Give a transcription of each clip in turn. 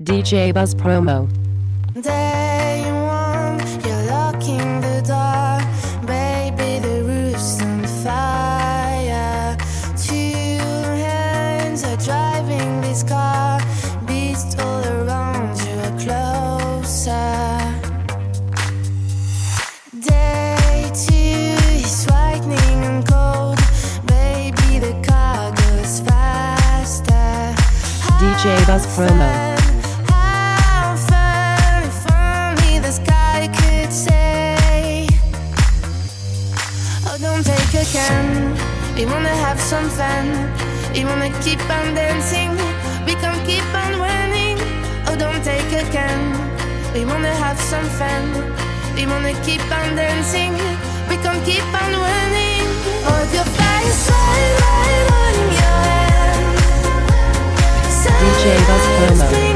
DJ Buzz promo. Day one, you're locking the door. Baby, the roof's on fire. Two hands are driving this car. Beats all around you are closer. Day two is frightening and cold. Baby, the car goes faster. DJ Buzz promo. We wanna have some fun. We wanna keep on dancing. We can keep on running. Oh, don't take a can. We wanna have some fun. We wanna keep on dancing. We can keep on running. Hold your face right on your hand. DJ Buzz promo.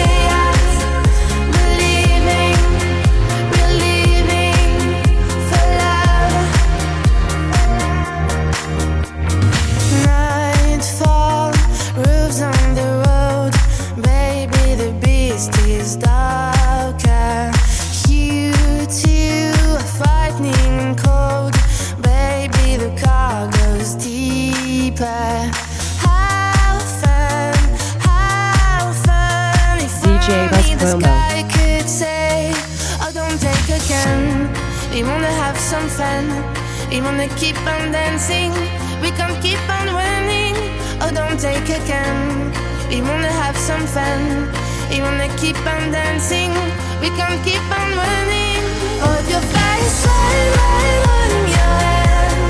DJ Buzz promo. Could say, oh, don't take a can. We wanna have some fun. We wanna keep on dancing. We can keep on running. Oh, don't take a can. We wanna have some fun. We wanna keep on dancing. We can keep on running. Hold your face right on your hand.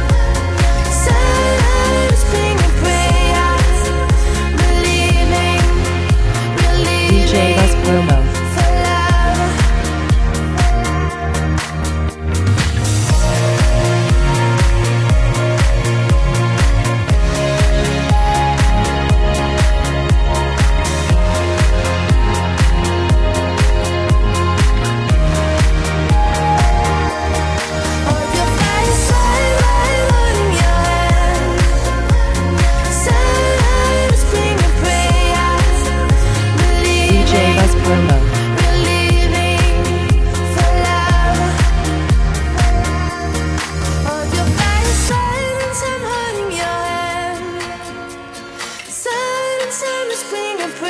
Silence, bring a prayer. Believing, DJ Buzz promo. Spring